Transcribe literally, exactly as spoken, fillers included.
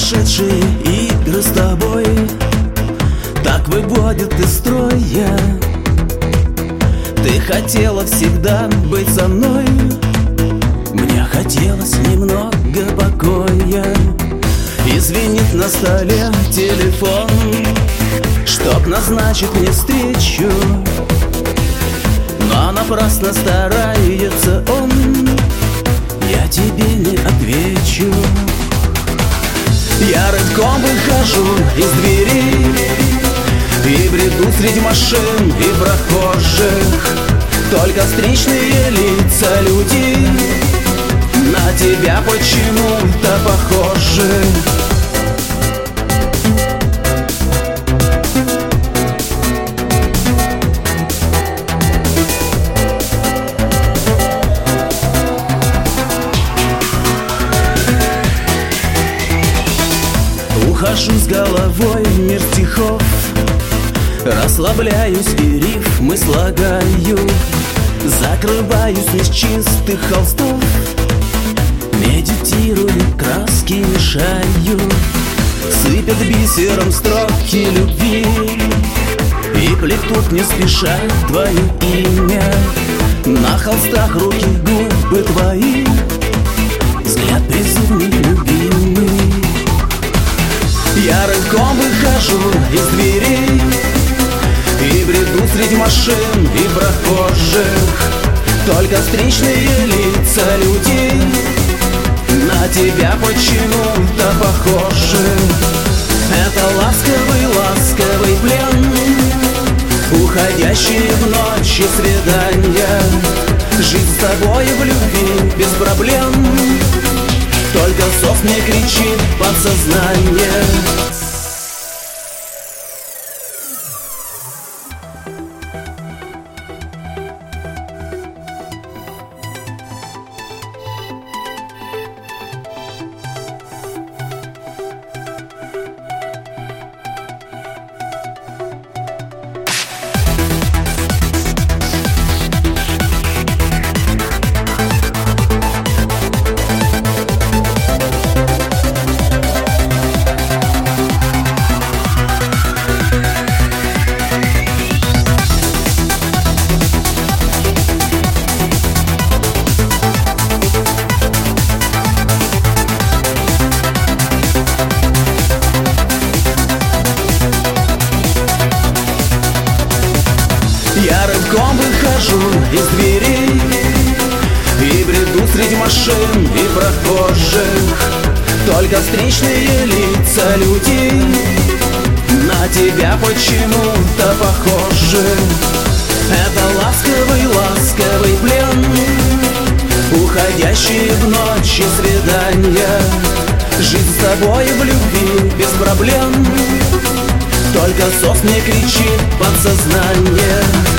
сумасшедшие игры с тобой так выводят из строя. Ты хотела всегда быть со мной, мне хотелось немного покоя. И звенит на столе телефон, чтоб назначить мне встречу, но напрасно старается он, я тебе не отвечу. Я рывком выхожу из двери и бреду среди машин и прохожих. Только встречные лица людей на тебя почему-то похожи. Ухожу с головой в мир стихов, расслабляюсь и рифмы слагаю. Закрываюсь из чистых холстов, медитирую, краски мешаю. Сыпят бисером строки любви и плетут не спеша твое имя. На холстах руки, губы твои, взгляд безумный, любимый. Я рывком выхожу из дверей и бреду среди машин и прохожих. Только встречные лица людей на тебя почему-то похожи. Это ласковый, ласковый плен, уходящие в ночи свидания. Жизнь с тобой в любви без проблем, только сос мне кричит подсознание. Я рывком выхожу из дверей и бреду среди машин и прохожих. Только встречные лица людей на тебя почему-то похожи. Это ласковый, ласковый плен, уходящие в ночи свидания. Жизнь с тобой в любви без проблем, только сос мне кричит подсознание.